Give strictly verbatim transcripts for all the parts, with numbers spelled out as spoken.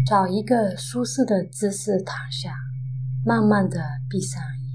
找一个舒适的姿势躺下，慢慢地闭上眼，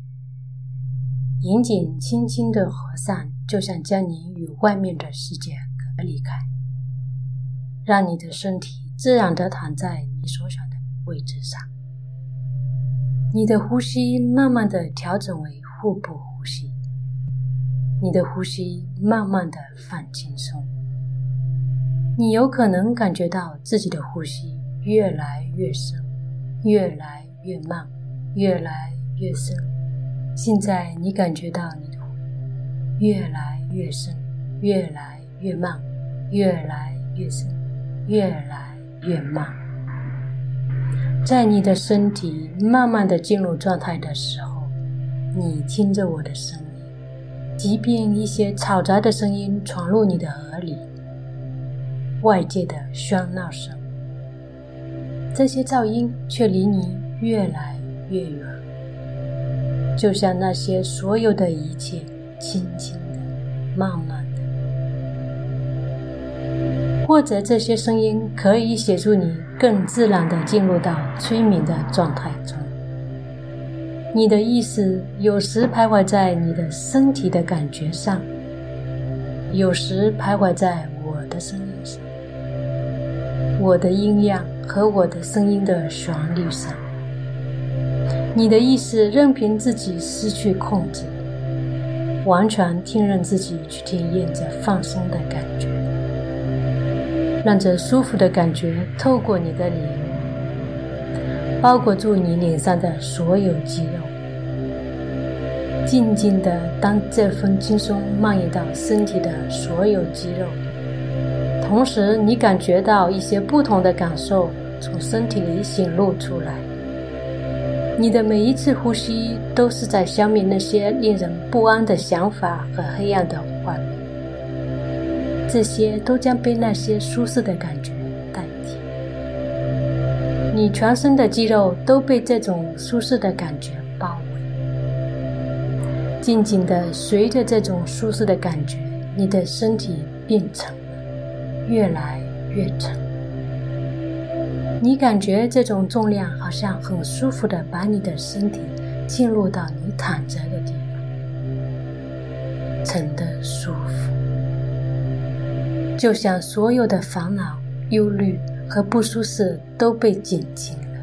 眼睛轻轻地合上，就像将你与外面的世界隔离开，让你的身体自然地躺在你所想的位置上。你的呼吸慢慢地调整为腹部呼吸，你的呼吸慢慢地放轻松。你有可能感觉到自己的呼吸越来越深，越来越慢，越来越深。现在你感觉到你的呼吸越来越深，越来越慢，越来越深，越来越慢。在你的身体慢慢地进入状态的时候，你听着我的声音，即便一些嘈杂的声音闯入你的耳里，外界的喧闹声，这些噪音却离你越来越远，就像那些所有的一切轻轻的、慢慢的。或者这些声音可以协助你更自然地进入到催眠的状态中。你的意识有时徘徊在你的身体的感觉上，有时徘徊在我的声音上，我的音量和我的声音的旋律上。你的意识任凭自己失去控制，完全听任自己去体验这放松的感觉，让这舒服的感觉透过你的脸，包裹住你脸上的所有肌肉，静静地当这份轻松蔓延到身体的所有肌肉，同时你感觉到一些不同的感受从身体里显露出来。你的每一次呼吸都是在消灭那些令人不安的想法和黑暗的画面，这些都将被那些舒适的感觉代替。你全身的肌肉都被这种舒适的感觉包围，静静地随着这种舒适的感觉，你的身体变沉了，越来越沉。你感觉这种重量好像很舒服地把你的身体进入到你躺着的地方，沉得舒服，就像所有的烦恼、忧虑和不舒适都被减轻了。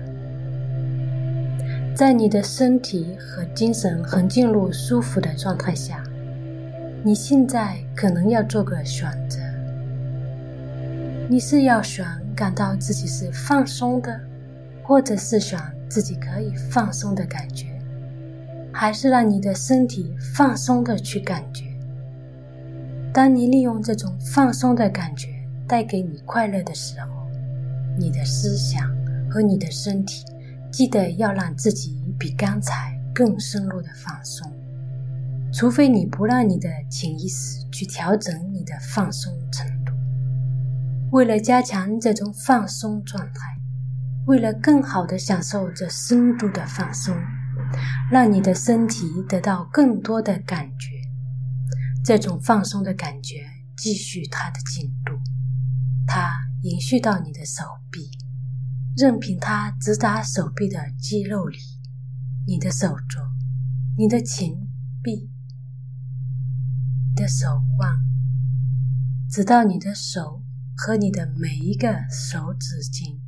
在你的身体和精神很进入舒服的状态下，你现在可能要做个选择。你是要选感到自己是放松的，或者是选自己可以放松的感觉，还是让你的身体放松的去感觉。当你利用这种放松的感觉带给你快乐的时候，你的思想和你的身体记得要让自己比刚才更深入的放松，除非你不让你的潜意识去调整你的放松程度。为了加强这种放松状态，为了更好地享受这深度的放松，让你的身体得到更多的感觉，这种放松的感觉继续它的进度，它延续到你的手臂，任凭它直达手臂的肌肉里，你的手肘，你的前臂，你的手腕，直到你的手和你的每一个手指尖。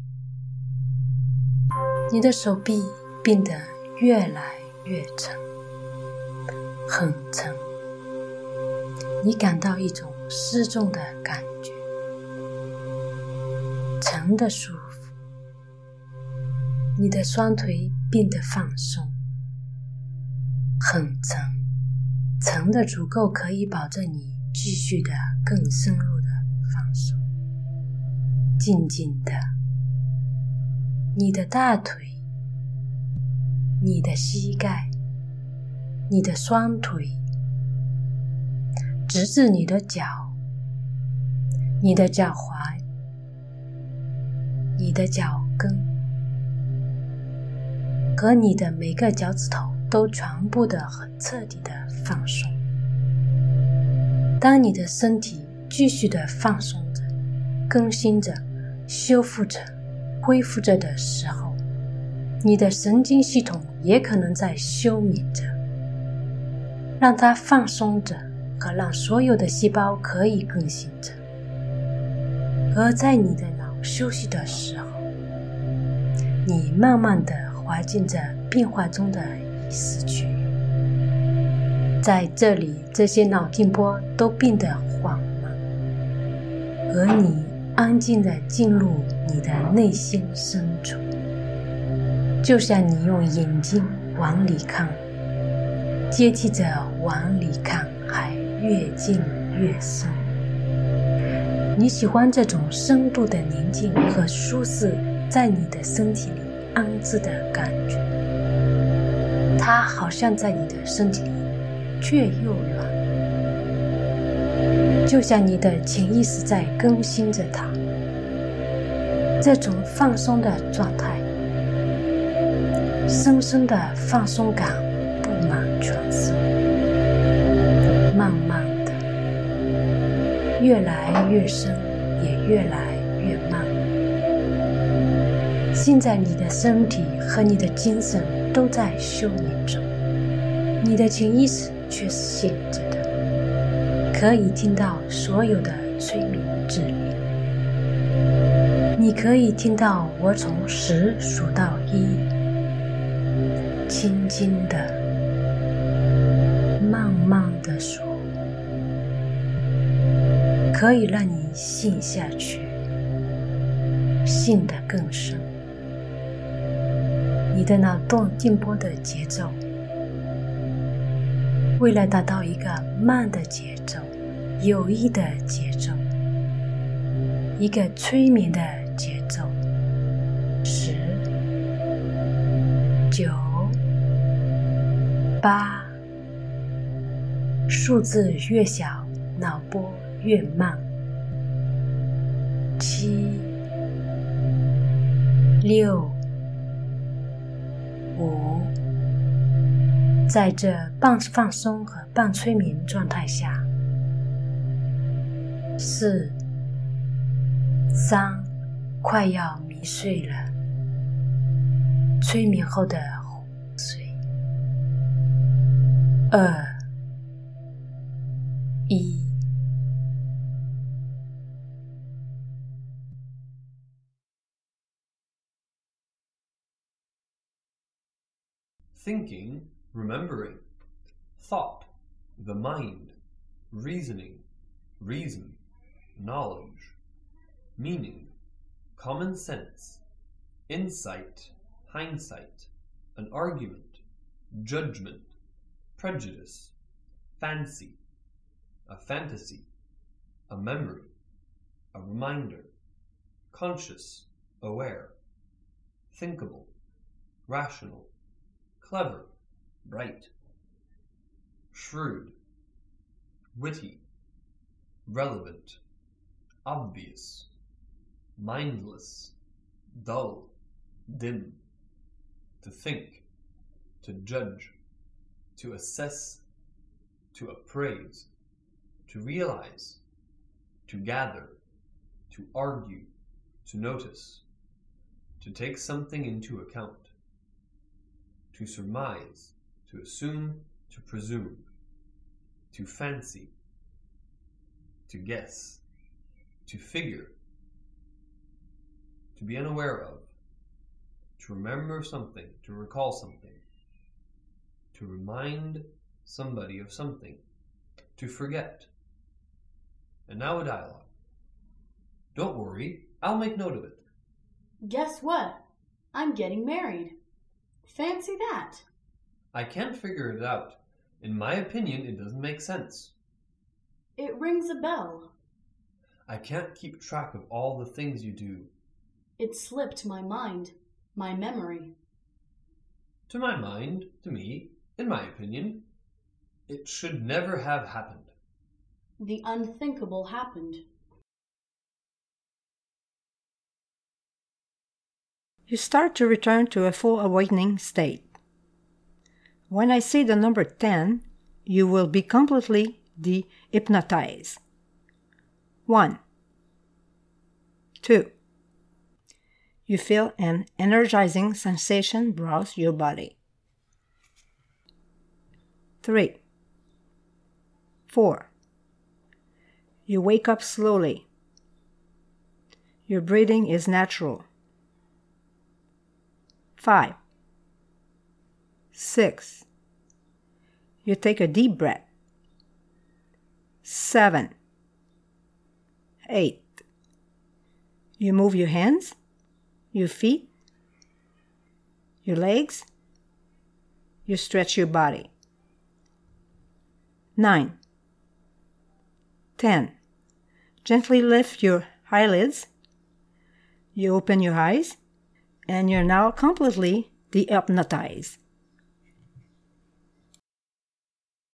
你的手臂变得越来越沉，很沉，你感到一种失重的感觉，沉的舒服。你的双腿变得放松，很沉，沉的足够可以保证你继续的更深入的放松。静静的，你的大腿，你的膝盖，你的双腿，直至你的脚，你的脚踝，你的脚跟，和你的每个脚趾头都全部的很彻底的放松。当你的身体继续的放松着，更新着，修复着， 恢复着的时候，你的神经系统也可能在休眠着，让它放松着和让所有的细胞可以更新着。而在你的脑休息的时候，你慢慢地滑进着变化中的意识区域，在这里这些脑电波都变得缓慢，而你安静地进入你的内心深处，就像你用眼睛往里看，接替着往里看还越进越深。你喜欢这种深度的宁静和舒适在你的身体里安置的感觉，它好像在你的身体里却又软，就像你的潜意识在更新着它。这种放松的状态，深深的放松感布满全身，慢慢的越来越深，也越来越慢。现在你的身体和你的精神都在休眠中，你的潜意识却是醒着的，可以听到所有的催眠指令。你可以听到我从十数到一，轻轻的慢慢的数，可以让你陷下去，陷得更深。你的脑动电波的节奏，为了达到一个慢的节奏，有益的节奏，一个催眠的节奏，十、九、八，数字越小，脑波越慢，七、六、五，在这半放松和半催眠状态下，四、三，快要迷睡了，催眠后的昏睡，二、一。 Thinking, remembering. Thought, the mind. Reasoning, reason. Knowledge. Meaning, common sense. Insight, hindsight. An argument. Judgment. Prejudice. Fancy. A fantasy. A memory. A reminder. Conscious, aware. Thinkable. Rational. Clever, bright. Shrewd. Witty. Relevant. Obvious. Mindless. Dull. Dim. To think. To judge. To assess. To appraise. To realize. To gather. To argue. To notice. To take something into account. To surmise. To assume. To presume. To fancy. To guess. To figure. To be unaware of. To remember something. To recall something. To remind somebody of something. To forget. And now a dialogue. Don't worry, I'll make note of it. Guess what? I'm getting married. Fancy that. I can't figure it out. In my opinion, it doesn't make sense. It rings a bell. I can't keep track of all the things you do. It slipped my mind, my memory. To my mind, to me, in my opinion, it should never have happened. The unthinkable happened. You start to return to a full awakening state. When I say the number ten, you will be completely de-hypnotized. One. Two. you feel an energizing sensation browse your body. Three. Four. You wake up slowly. Your breathing is natural. Five. Six. You take a deep breath. Seven. Eight. You move your hands, your feet, your legs. You stretch your body. Nine. Ten. Gently lift your eyelids. You open your eyes, and you're now completely dehypnotized.